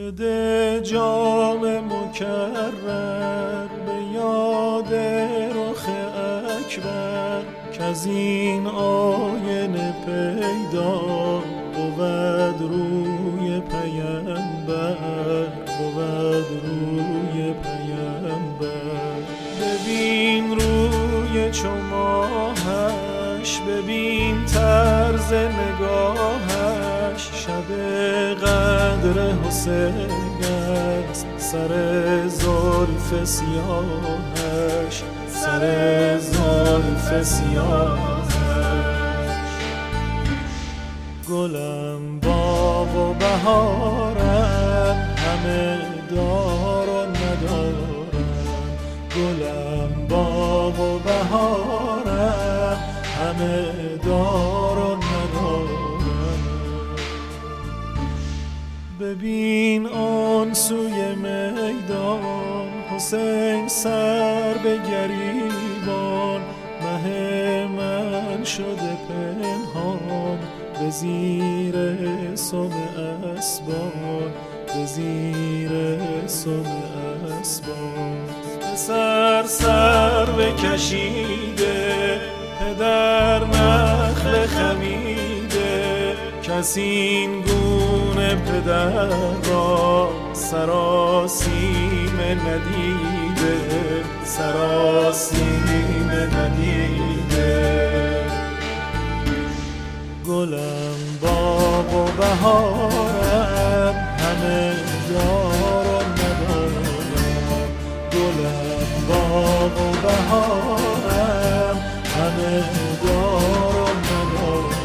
بده جام مکرر به یاد رخ اکبر، که از این آینه پیدا بود روی پیامبر، بود روی پیامبر. ببین روی چو ماهش، ببین طرز نگاهش، شب قدر حسین است سر زلف سیاهش، سر زلف سیاهش. گلم باغ و بهارم، همه دار و ندارم. گلم باغ و بهارم، همه دار و ندارم. ببین آن سوی میدان، حسین سر به گریبان، مه من شده پنهان به زیر سم اسبان، به زیر سم اسبان. سر بکشیده پدر نخل خمیده، کس این گونه پدر را سراسیم ندیده، سراسیم ندیده. گلم باغ و بهارم، همه دار و ندارم. گلم باغ و بهارم، همه دار و ندارم.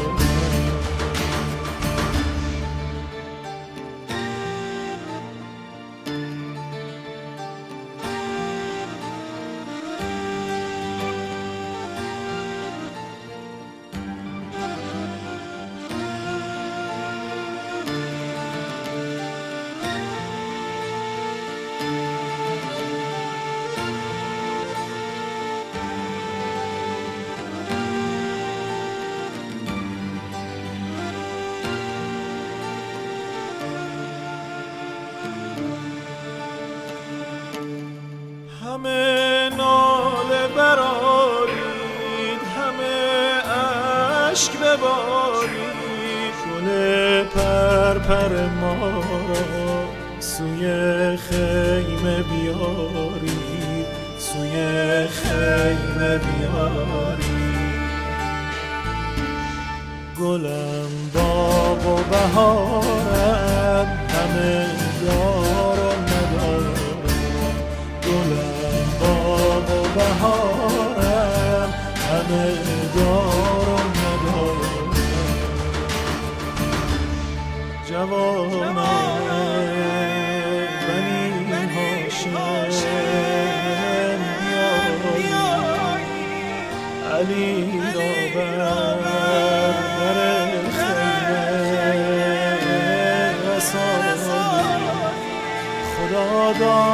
همه ناله برارید، همه اشک ببارید، گل پرپر ما را سوی خیمه بیارید، سوی خیمه بیارید. گلم باغ و بهارم، همه دار و ندارم. گلم باغ و بهارم، همه دار و ندارم. جوانان بنی هاشم بیایید، علی را بر در خیمه رسانید. خدا داد